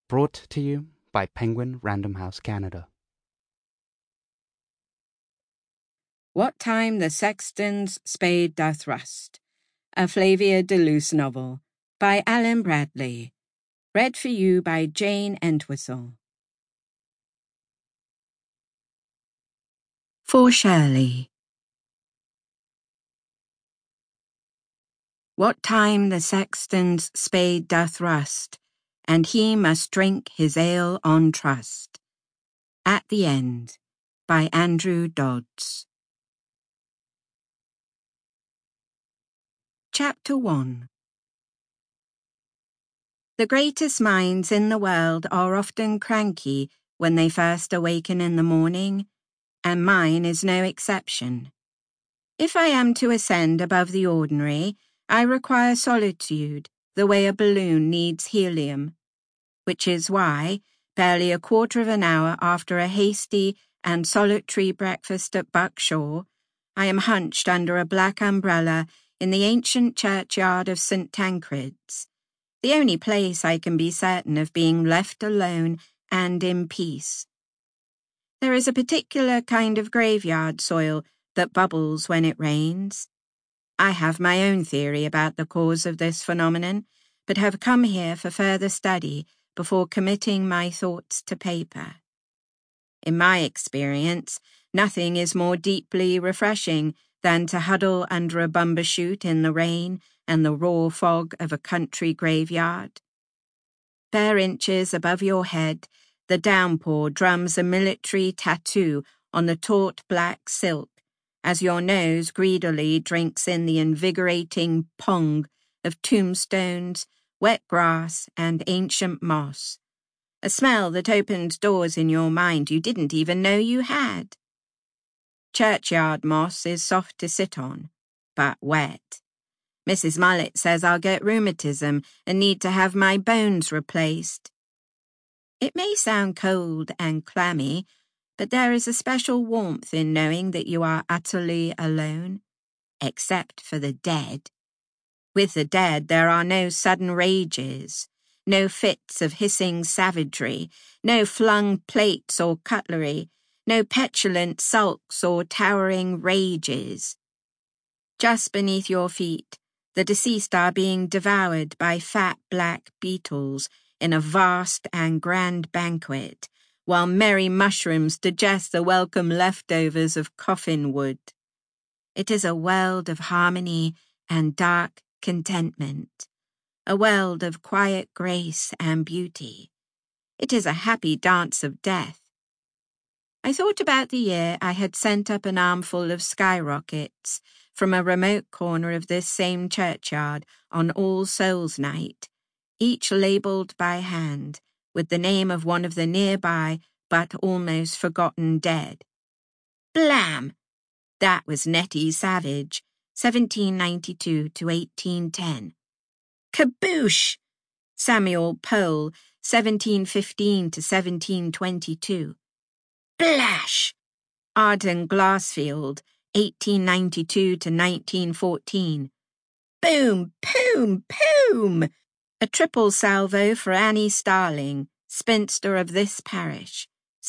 Brought to you by Penguin Random House Canada. What Time the Sexton's Spade Doth Rust, a Flavia de Luce novel, by Alan Bradley. Read for you by Jane Entwistle. For Shirley. What time the sexton's spade doth rust, and he must drink his ale on trust. At the End, by Andrew Dodds. Chapter 1. The greatest minds in the world are often cranky when they first awaken in the morning, and mine is no exception. If I am to ascend above the ordinary, I require solitude, the way a balloon needs helium, which is why, barely a quarter of an hour after a hasty and solitary breakfast at Buckshaw, I am hunched under a black umbrella in the ancient churchyard of St. Tancred's, the only place I can be certain of being left alone and in peace. There is a particular kind of graveyard soil that bubbles when it rains. I have my own theory about the cause of this phenomenon, but have come here for further study before committing my thoughts to paper. In my experience, nothing is more deeply refreshing than to huddle under a bumbershoot in the rain and the raw fog of a country graveyard. Bare inches above your head, the downpour drums a military tattoo on the taut black silk as your nose greedily drinks in the invigorating pong of tombstones, wet grass, and ancient moss, a smell that opens doors in your mind you didn't even know you had. Churchyard moss is soft to sit on, but wet. Mrs. Mullet says I'll get rheumatism and need to have my bones replaced. It may sound cold and clammy, but there is a special warmth in knowing that you are utterly alone, except for the dead. With the dead there are no sudden rages, no fits of hissing savagery, no flung plates or cutlery, no petulant sulks or towering rages. Just beneath your feet, the deceased are being devoured by fat black beetles in a vast and grand banquet, while merry mushrooms digest the welcome leftovers of coffin wood. It is a world of harmony and dark contentment, a world of quiet grace and beauty. It is a happy dance of death. I thought about the year I had sent up an armful of skyrockets from a remote corner of this same churchyard on All Souls' Night, each labelled by hand with the name of one of the nearby but almost forgotten dead. Blam! That was Nettie Savage, 1792 to 1810. Kaboosh! Samuel Pole, 1715 to 1722. Blash! Arden Glassfield, 1892 to 1914. Boom, boom, boom! A triple salvo for Annie Starling, spinster of this parish,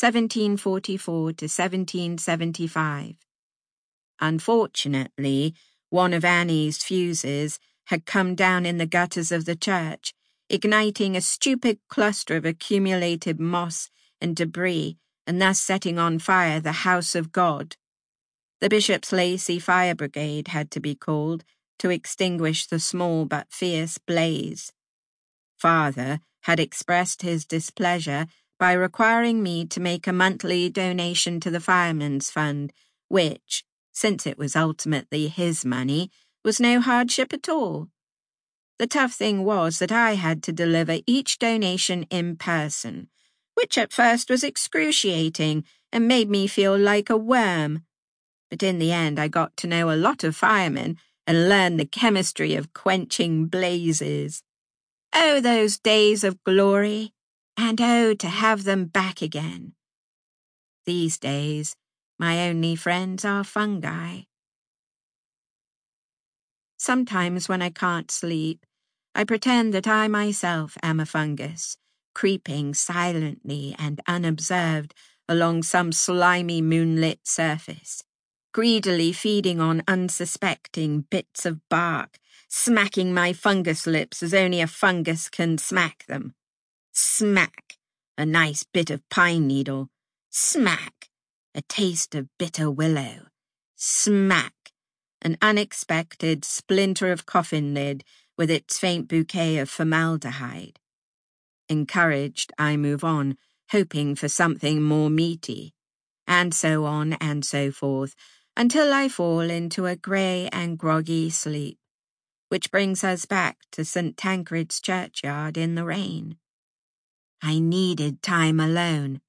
1744 to 1775. Unfortunately, one of Annie's fuses had come down in the gutters of the church, igniting a stupid cluster of accumulated moss and debris, and thus setting on fire the house of God. The Bishop's Lacey Fire Brigade had to be called to extinguish the small but fierce blaze. Father had expressed his displeasure by requiring me to make a monthly donation to the Firemen's Fund, which, since it was ultimately his money, was no hardship at all. The tough thing was that I had to deliver each donation in person, which at first was excruciating and made me feel like a worm. But in the end I got to know a lot of firemen and learned the chemistry of quenching blazes. Oh, those days of glory, and oh, to have them back again. These days, my only friends are fungi. Sometimes when I can't sleep, I pretend that I myself am a fungus, creeping silently and unobserved along some slimy moonlit surface, greedily feeding on unsuspecting bits of bark, smacking my fungus lips as only a fungus can smack them. Smack, a nice bit of pine needle. Smack, a taste of bitter willow. Smack, an unexpected splinter of coffin lid with its faint bouquet of formaldehyde. Encouraged, I move on, hoping for something more meaty, and so on and so forth, until I fall into a grey and groggy sleep, which brings us back to St. Tancred's churchyard in the rain. I needed time alone.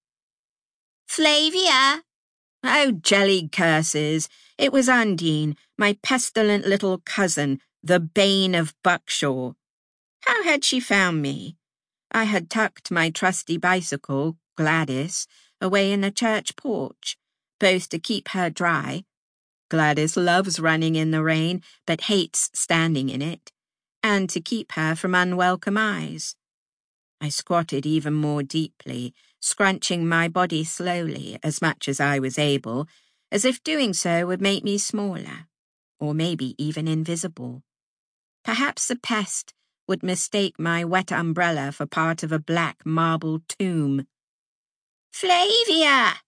"Flavia!" Oh, jelly curses! It was Undine, my pestilent little cousin, the bane of Buckshaw. How had she found me? I had tucked my trusty bicycle, Gladys, away in the church porch, both to keep her dry. Gladys loves running in the rain, but hates standing in it, and to keep her from unwelcome eyes. I squatted even more deeply, scrunching my body slowly, as much as I was able, as if doing so would make me smaller, or maybe even invisible. Perhaps the pest would mistake my wet umbrella for part of a black marble tomb. "Flavia!"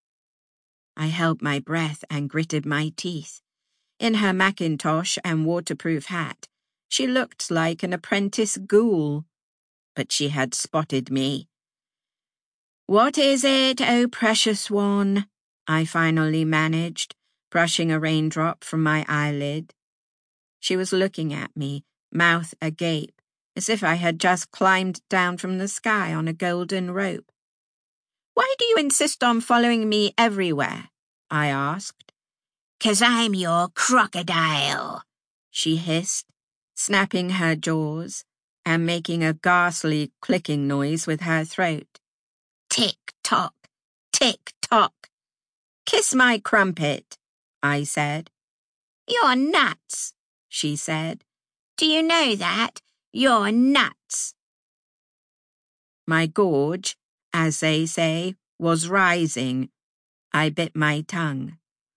I held my breath and gritted my teeth. In her mackintosh and waterproof hat, she looked like an apprentice ghoul. But she had spotted me. "What is it, oh precious one?" I finally managed, brushing a raindrop from my eyelid. She was looking at me, mouth agape, as if I had just climbed down from the sky on a golden rope. "Why do you insist on following me everywhere?" I asked. "'Cause I'm your crocodile," she hissed, snapping her jaws and making a ghastly clicking noise with her throat. "Tick-tock, tick-tock." "Kiss my crumpet," I said. "You're nuts," she said. "Do you know that? You're nuts." My gorge, as they say, was rising. I bit my tongue.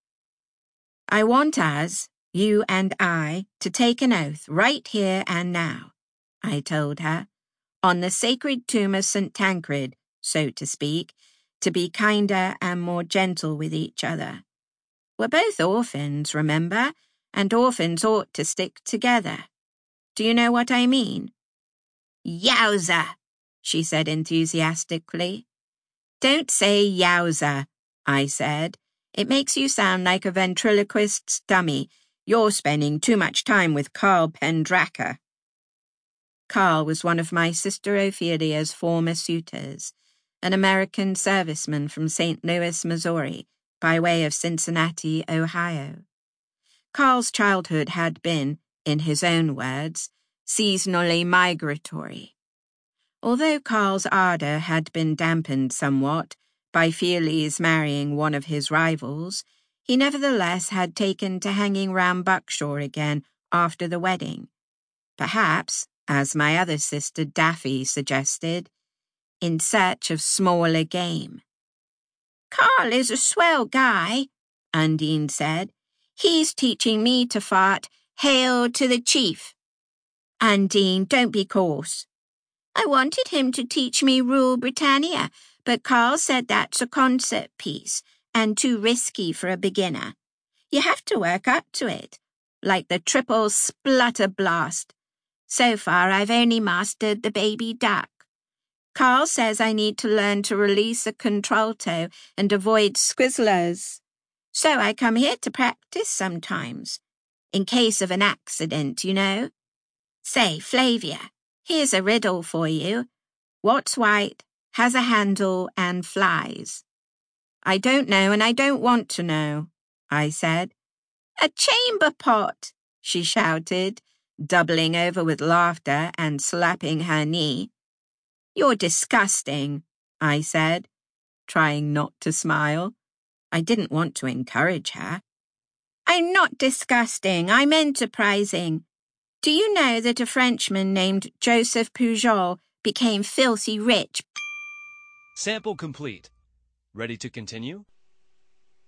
"I want us, you and I, to take an oath right here and now," I told her, "on the sacred tomb of St. Tancred, so to speak, to be kinder and more gentle with each other. We're both orphans, remember, and orphans ought to stick together. Do you know what I mean?" "Yowza!" she said enthusiastically. "Don't say yowza," I said. "It makes you sound like a ventriloquist's dummy. You're spending too much time with Carl Pendracker." Carl was one of my sister Ophelia's former suitors, an American serviceman from St. Louis, Missouri, by way of Cincinnati, Ohio. Carl's childhood had been, in his own words, seasonally migratory. Although Carl's ardor had been dampened somewhat by Feely's marrying one of his rivals, he nevertheless had taken to hanging round Buckshaw again after the wedding. Perhaps, as my other sister Daffy suggested, in search of smaller game. "Carl is a swell guy," Undine said. "He's teaching me to fart, 'Hail to the Chief.'" "Undine, don't be coarse." "I wanted him to teach me Rule Britannia, but Carl said that's a concert piece and too risky for a beginner. You have to work up to it, like the triple splutter blast. So far, I've only mastered the baby duck. Carl says I need to learn to release a contralto and avoid squizzlers. So I come here to practice sometimes, in case of an accident, you know. Say, Flavia, here's a riddle for you. What's white, has a handle, and flies?" "I don't know, and I don't want to know," I said. "A chamber pot," she shouted, doubling over with laughter and slapping her knee. "You're disgusting," I said, trying not to smile. I didn't want to encourage her. "I'm not disgusting, I'm enterprising. Do you know that a Frenchman named Joseph Pujol became filthy rich. Sample complete. Ready to continue?